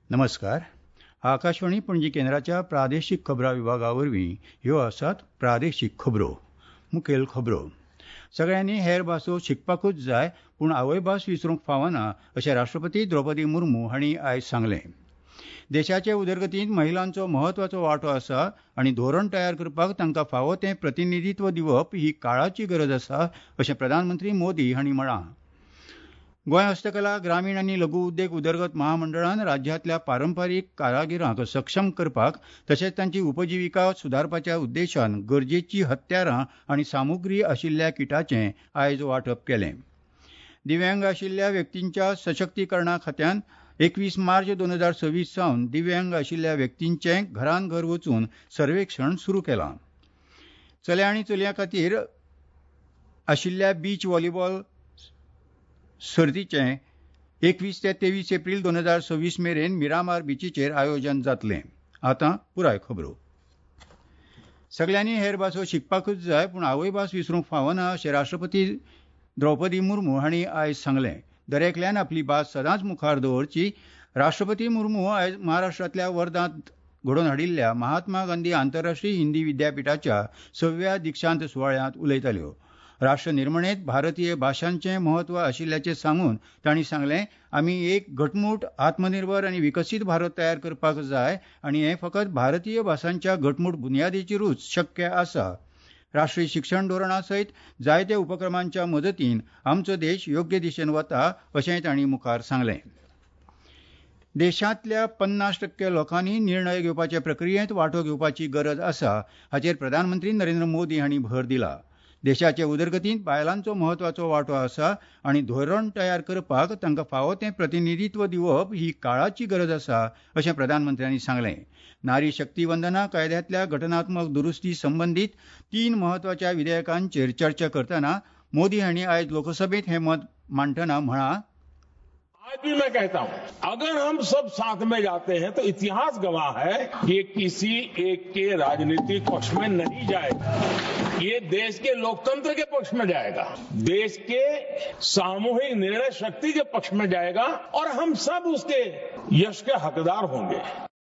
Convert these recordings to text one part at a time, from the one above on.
नमस्कार. आकाशवाणी पणजी केंद्राच्या प्रादेशीक खबरां विभागावरवीं ह्यो आसात प्रादेशीक खबरो. मुखेल खबरो. सगळ्यांनी हेर भासो शिकपाकूच जाय, पूण आवयभास विसरूंक फावना अशें राष्ट्रपती द्रौपदी मुर्मू हांणी आयज सांगलें. देशाचे उदरगतींत महिलांचो म्हत्वाचो वांटो आसा आनी धोरण तयार करपाक तांकां फावो तें प्रतिनिधीत्व दिवप ही काळाची गरज आसा अशें प्रधानमंत्री मोदी हांणी म्हळां. गोंय हस्तकला ग्रामीण आनी लघु उद्देग उदरगत महामंडळान राज्यांतल्या पारंपारीक कारागिरांक सक्षम करपाक तशेंच तांची उपजिविका सुदारपाच्या उद्देशान गरजेचीं हत्यारां आनी सामुग्री आशिल्ल्या किटाचें आयज वांटप केलें. दिव्यांग आशिल्ल्या व्यक्तींच्या सशक्तीकरणा खात्यान 21 मार्च 2026 सावन दिव्यांग आशिल्ल्या व्यक्तींचें घरान घर वचून सर्वेक्षण सुरू केलां. चले आनी चलयां खातीर आशिल्ल्या बीच व्हॉलीबॉल सर्तीचें 21 ते 23 एप्रील 2026 मेरेन मिरामार बीचीचेर आयोजन जातलें. आतां पुराय खबरो. सगळ्यांनी हेर भासो शिकपाकूच जाय, पूण आवयभास विसरूंक फावना अशें राष्ट्रपती द्रौपदी मुर्मू हांणी आयज सांगलें. दरेकल्यान आपली भास सदांच मुखार दवरची. राष्ट्रपती मुर्मू आयज महाराष्ट्रांतल्या वर्धांत घडोवन हाडिल्ल्या महात्मा गांधी आंतरराष्ट्रीय हिंदी विद्यापिठाच्या 6व्या दिक्षांत सुवाळ्यांत उलयताल्यो. राष्ट्र निर्मणेंत भारतीय भाशांचें म्हत्व आशिल्ल्याचें सांगून तांणी सांगलें, आमी एक घटमूट आत्मनिर्भर आनी विकसीत भारत तयार करपाक जाय आनी हें फकत भारतीय भासांच्या घटमूट बुनयादीचेरूच शक्य आसा. राष्ट्रीय शिक्षण धोरणा सयत जायत्या उपक्रमांच्या मदतीन आमचो देश योग्य दिशेन वता अशेंय तांणी मुखार सांगलें. देशांतल्या 50% लोकांनी निर्णय घेवपाचे प्रक्रियेंत वांटो घेवपाची गरज आसा हाचेर प्रधानमंत्री नरेंद्र मोदी हांणी भर दिला. देशाचे उदरगतींत बायलांचो म्हत्वाचो वांटो आसा आनी धोरण तयार करपाक तांकां फावो तें प्रतिनिधीत्व दिवप ही काळाची गरज आसा अशें प्रधानमंत्र्यांनी सांगलें. नारी शक्ती वंदना कायद्यांतल्या घटनात्मक दुरुस्ती संबंदीत 3 म्हत्वाच्या विधेयकांचेर चर्चा करतना मोदी हांणी आयज लोकसभेंत हें मत मांडटना म्हळां, आज भी मैं कहता हूं, अगर हम सब साथ में जाते हैं तो इतिहास गवाह है कि ये किसी एक के राजनीतिक पक्ष में नहीं जाएगा. ये देश के लोकतंत्र के पक्ष में जाएगा, देश के सामूहिक निर्णय शक्ति के पक्ष में जाएगा और हम सब उसके यश के हकदार होंगे.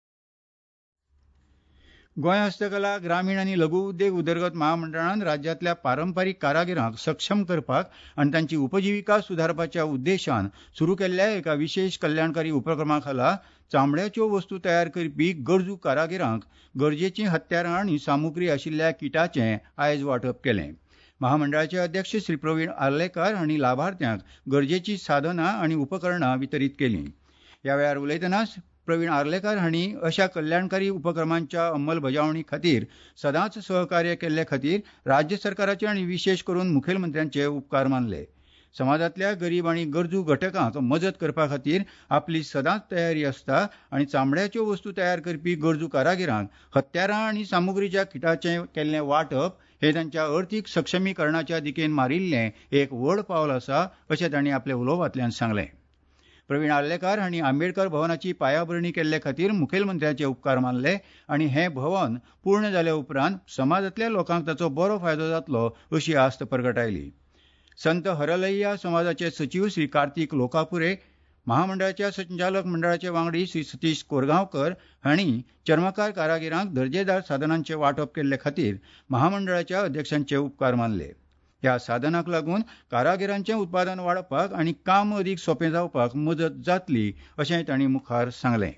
गोंय हस्तकला ग्रामीण आनी लघु उद्देग उदरगत महामंडळान राज्यांतल्या पारंपारीक कारागिरांक सक्षम करपाक आनी तांची उपजिविका सुदारपाच्या उद्देशान सुरू केल्ल्या एका विशेष कल्याणकारी उपक्रमा खाला चामड्याच्यो वस्तू तयार करपी गरजू कारागिरांक गरजेचीं हत्यारां आनी सामुग्री आशिल्ल्या किटाचें आयज वांटप केलें. महामंडळाचे अध्यक्ष श्री प्रवीण आर्लेकर हांणी लाभार्थ्यांक गरजेचीं साधनां आनी उपकरणां वितरीत केलीं. ह्या वेळार उलयतना प्रवीण आर्लेकर हांणी अशा कल्याणकारी उपक्रमांच्या अंमलबजावणी खातीर सदांच सहकार्य केल्ले खातीर राज्य सरकाराचे आनी विशेष करून मुखेलमंत्र्यांचे उपकार मानले. समाजांतल्या गरीब आनी गरजू घटकांक मजत करपा खातीर आपली सदांच तयारी आसता आनी चामड्याच्यो वस्तू तयार करपी गरजू कारागिरांक हत्यारां आनी सामुग्रीच्या किटाचें केल्लें वांटप हें तांच्या अर्थीक सक्षमीकरणाच्या दिकेन मारिल्लें एक व्हड पावल आसा अशें तांणी आपल्या उलोवपांतल्यान सांगलें. प्रवीण आर्लेकर हांणी आंबेडकर भवनाची पायाभरणी केल्ले खातीर मुखेलमंत्र्यांचे उपकार मानले आनी हें भवन पूर्ण जाले उपरांत समाजांतल्या लोकांक ताचो बरो फायदो जातलो अशी आस्त प्रगटायली. संत हरलय्या समाजाचे सचीव श्री कार्तिक लोकापुरे, महामंडळाच्या संचालक मंडळाचे वांगडी श्री सतीश कोरगांवकर हांणी चर्मकार कारागिरांक दर्जेदार साधनांचें वांटप केल्ले खातीर महामंडळाच्या अध्यक्षांचे उपकार मानले. ह्या साधनांक लागून कारागिरांचें उत्पादन वाडपाक आनी काम अदीक सोंपें जावपाक मजत जातली अशेंय तांणी मुखार सांगलें.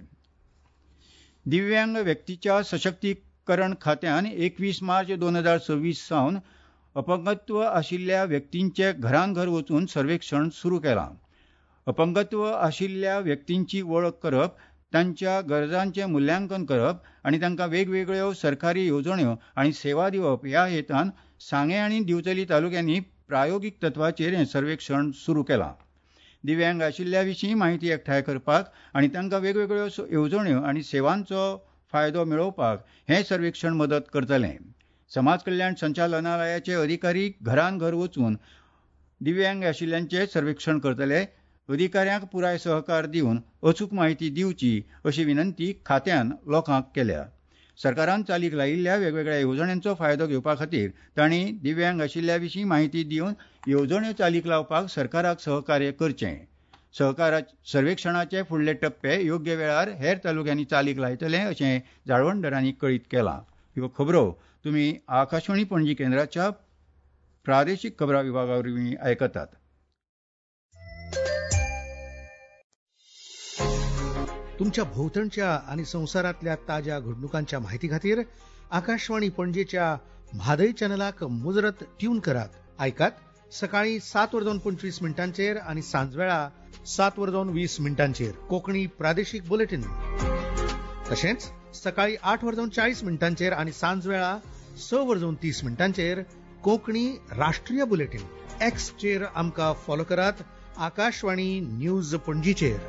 दिव्यांग व्यक्तीच्या सशक्तीकरण खात्यान 21 मार्च 2026 सावन अपंगत्व आशिल्ल्या व्यक्तींचे घरान घर वचून सर्वेक्षण सुरू केलां. अपंगत्व आशिल्ल्या व्यक्तींची वळख करप, तांच्या गरजांचें मुल्यांकन करप आनी तांकां वेगवेगळ्यो सरकारी येवजण्यो आनी सेवा दिवप ह्या हेतान सांगे आनी दिवचली तालुक्यांनी प्रायोगीक तत्वाचेर हें सर्वेक्षण सुरू केलां. दिव्यांग आशिल्ल्या विशीं माहिती एकठांय करपाक आनी तांकां वेगवेगळ्यो येवजण्यो आनी सेवांचो फायदो मेळोवपाक हें सर्वेक्षण मदत करतलें. समाज कल्याण संचालनालयाचे अधिकारी घरान घर वचून दिव्यांग आशिल्ल्यांचें सर्वेक्षण करतले. अधिकाऱ्यांक पुराय सहकार दिवन अचूक माहिती दिवची अशी विनंती खात्यान लोकांक केल्या. सरकारान चालीक लायिल्ल्या वेगवेगळ्या येवजण्यांचो फायदो घेवपा खातीर तांणी दिव्यांग आशिल्ल्या विशीं माहिती दिवन येवजण्यो चालीक लावपाक सरकाराक सहकार्य करचें. सर्वेक्षणाचे फुडले टप्पे योग्य वेळार हेर तालुक्यांनी चालीक लायतले अशें जाळवणदारांनी कळीत केलां. ह्यो खबरो तुमी आकाशवाणी पणजी केंद्राच्या प्रादेशीक खबरां विभागावरवीं आयकतात. तुमच्या भोवतणच्या आणि संवसारातल्या ताज्या घडणुकांच्या माहिती खातीर आकाशवाणी पणजेच्या म्हादय चॅनलाक मुजरत ट्यून करात. ऐकात सकाळी 7:25 आणि सांजवेळा 7:20 कोंकणी प्रादेशीक बुलेटिन. तशेंच सकाळी 8:40 आणि सांजवेळा 6:30 कोंकणी राष्ट्रीय बुलेटिन. एक्सचेर आमकां फॉलो करात. आकाशवाणी न्यूज पणजीचेर.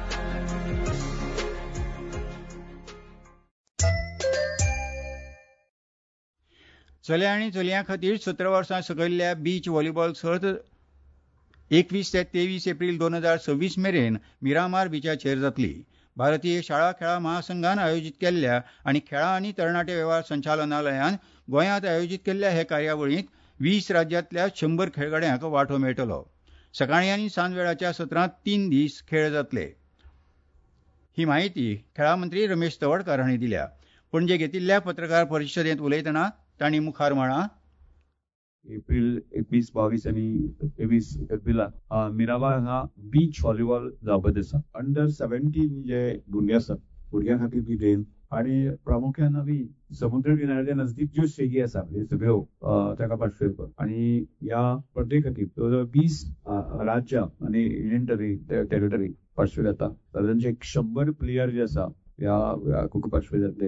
चले आनी चलयां खातीर 17 वर्सां सकयल्या बीच व्हॉलीबॉल सर्त 21 ते 23 एप्रील 2026 मेरेन मिरामार बीचाचेर जातली. भारतीय शाळा खेळा महासंघान आयोजीत केल्ल्या आनी खेळा आनी तरणाटे वेव्हार संचालनालयान गोंयांत आयोजीत केल्ल्या हे कार्यावळींत 20 राज्यांतल्या 100 खेळगड्यांक वांटो मेळटलो. सकाळीं आनी सांजवेळाच्या सत्रांत 3 दीस खेळ जातले. ही माहिती खेळा मंत्री रमेश तवडकार हांणी दिल्या. पणजे घेतिल्ल्या पत्रकार परिशदेंत उलयतना तांणी मुखार म्हळां, एप्रील 21, 22 आनी 23 एप्रिलाक मिरामार हांगा बीच व्हॉलीबॉल जावपाचें आसा. अंडर 17 जे भुरगे आसात भुरग्यां खातीर ती गेम आनी प्रामुख्यान आमी समुद्र किनाऱ्याच्या नजदीक ज्यो शेगी आसा ह्यो सगळ्यो ताका पार्टिसिपेट आनी ह्या स्पर्धे खातीर जवळजवळ 20 राज्यां आनी युनियन टेरिटरी पार्टिसिपेट जाता. तांचे 100 प्लेयर जे आसा ह्या पार्टिसिपेट जातले.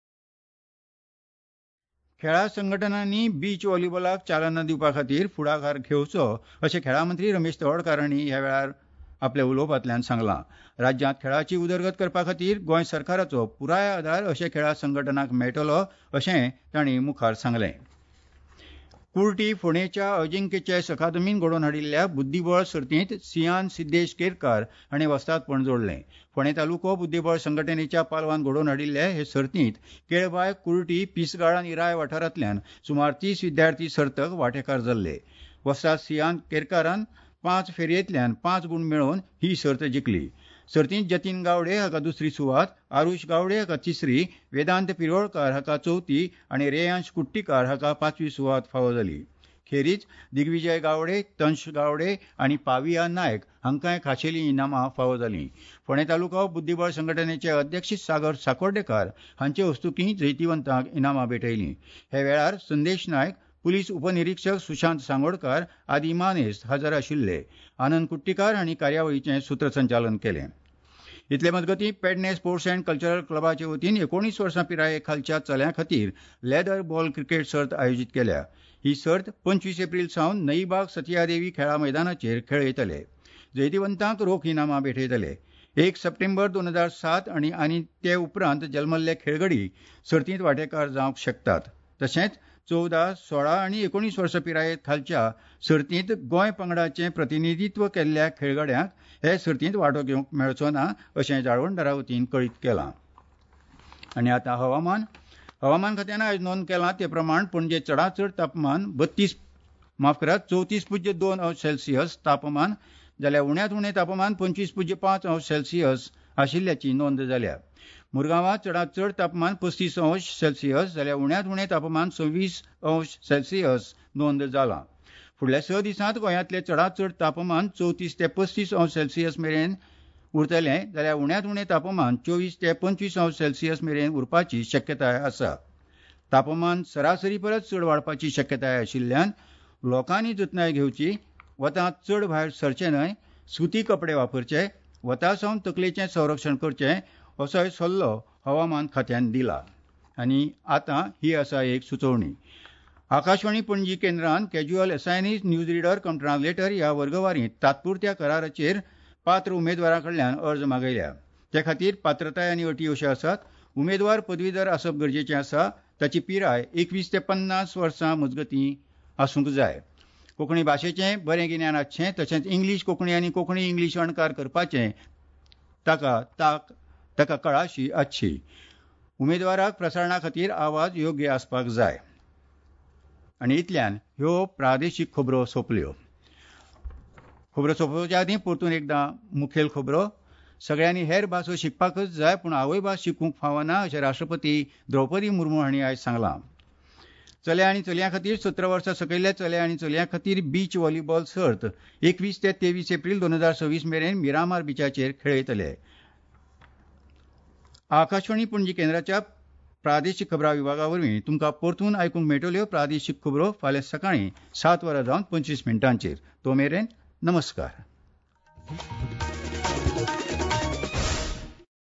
खेळा संघटनांनी बीच व्हॉलीबॉलाक चालना दिवपा खातीर फुडाकार घेवचो अशें खेळा मंत्री रमेश तवडकार हांणी ह्या वेळार आपल्या उलोवपांतल्यान सांगलां. राज्यांत खेळाची उदरगत करपा खातीर गोंय सरकाराचो पुराय आदार अशा खेळा संघटनांक मेळटलो अशें तांणी मुखार सांगलें. कुर्टी फोंडेच्या अजिंक्य चॅस अकादेमीन घडोवन हाडिल्ल्या बुद्धीबळ सर्तींत सियान सिद्धेश केरकार हाणें वस्तादपण जोडलें. फोंडें तालुको बुद्धीबळ संघटनेच्या पालवान घडोवन हाडिल्ल्या हे सर्तींत केळबाय, कुर्टी, पिसगाळ आनी राय वाठारांतल्यान सुमार 30 विद्यार्थी सर्तक वांटेकार जाल्ले. वस्ताद सियान केरकारान 5 फेरयेंतल्यान 5 गुण मेळोवन ही सर्त जिखली. सर्तींत जतीन गावडे हाका दुसरी सुवात, आरुष गावडे हाका तिसरी, वेदांत पिरोळकार हाका चवथी आनी रेयांश कुट्टीकार हाका 5वी सुवात फावो जाली. खेरीज दिग्विजय गावडे, तंश गावडे आनी पाविया नायक हांकांय खाशेलीं इनामां फावो जालीं. फोंडें तालुको बुद्धीबळ संघटनेचे अध्यक्ष सागर साकोर्डेकार हांचे हस्तुकीं जैतिवंतांक इनामां भेटयलीं. हे वेळार संदेश नायक, पुलीस उपनिरीक्षक सुशांत सांगोडकार आदी मानेस्त हजर आशिल्ले. आनंद कुट्टीकार हांणी कार्यावळीचें सूत्रसंचालन केलें. इतले मजगतीं पेडणे स्पोर्ट्स अँड कल्चरल क्लबाचे वतीन 19 वर्सां पिराये खालच्या चल्यां खातीर लेदर बॉल क्रिकेट सर्त आयोजीत केल्या. ही सर्त 25 एप्रील सावन नईबाग सतियादेवी खेळा मैदानाचेर खेळयतले. जैतिवंतांक रोख इनामां भेटयतले. 1 सप्टेंबर 2007 आनी ते उपरांत जल्मल्ले खेळगडी सर्तींत वांटेकार जावंक शकतात. तशेंच 14, 16 आनी 19 वर्सां पिराये खालच्या सर्तींत गोंय पंगडाचें प्रतिनिधित्व केल्ल्या खेळगड्यांक हे सर्तींत वांटो घेवंक मेळचो ना अशें जाळवणदारा वतीन कळीत केलां. आनी आतां हवामान खात्यान आयज नोंद केलां ते प्रमाण पणजे चडांत चड तापमान 34.2 अंश सेल्सियस तापमान जाल्यार उण्यांत उणें तापमान 25.5 अंश सेल्सियस आशिल्ल्याची नोंद जाल्या. मुरगांवां चडांत चड तापमान 35 अंश सेल्सियस जाल्यार उण्यांत उणें तापमान 26 अंश सेल्सियस नोंद जालां. फुडल्या 6 दिसांत गोंयांतलें चडांत चड तापमान 34 ते 35 अंश सेल्सियस मेरेन उरतलें जाल्यार उण्यांत उणें तापमान 24 ते 25 अंश सेल्सियस मेरेन उरपाची शक्यताय आसा. तापमान सरासरी परस चड वाडपाची शक्यताय आशिल्ल्यान लोकांनी जतनाय घेवची. वतांत चड भायर सरचें न्हय, सुती कपडे वापरचे, वता सावन तकलेचें संरक्षण करचें असोय सल्लो हवामान खात्यान दिला. आनी आतां ही आसा एक सुचोवणी. आकाशवाणी पणजी केंद्रान casual assignees news reader cum translator ह्या वर्गवारींत तात्पुरत्या कराराचेर पात्र उमेदवारां कडल्यान अर्ज मागयल्या. ते खातीर पात्रताय आनी अटी अश्यो आसात. उमेदवार पदवीधर आसप गरजेचें आसा. ताची पिराय 21 ते 50 वर्सां मजगतीं आसूंक जाय. कोंकणी भाशेचें बरें गिन्यान आसचें तशेंच इंग्लीश कोंकणी आनी कोंकणी इंग्लीश अणकार करपाचें ताका कळाशी आसची. उमेदवाराक प्रसारणा खातीर आवाज योग्य आसपाक जाय. आनी इतल्यान ह्यो प्रादेशीक खबरो सोंपल्यो. खबरो सोंपोवच्या आदीं परतून एकदां मुखेल खबरो. सगळ्यांनी हेर भासो शिकपाकच जाय पूण आवय भास शिकूंक फावना अशें राष्ट्रपती द्रौपदी मुर्मू हांणी आयज सांगलां. चले आनी चलयां खातीर 17 वर्सां सकयल्या चले आनी चलयां खातीर बीच व्हॉलीबॉल सर्त 21 ते 23 एप्रील 2026 मेरेन मिरामार बीचाचेर खेळयतले. आकाशवाणी पणजी केंद्राच्या प्रादेशीक खबरां विभागा वरवीं तुमकां परतून आयकूंक मेळटल्यो प्रादेशीक खबरो फाल्यां सकाळीं 7:25 तो मेरेन नमस्कार.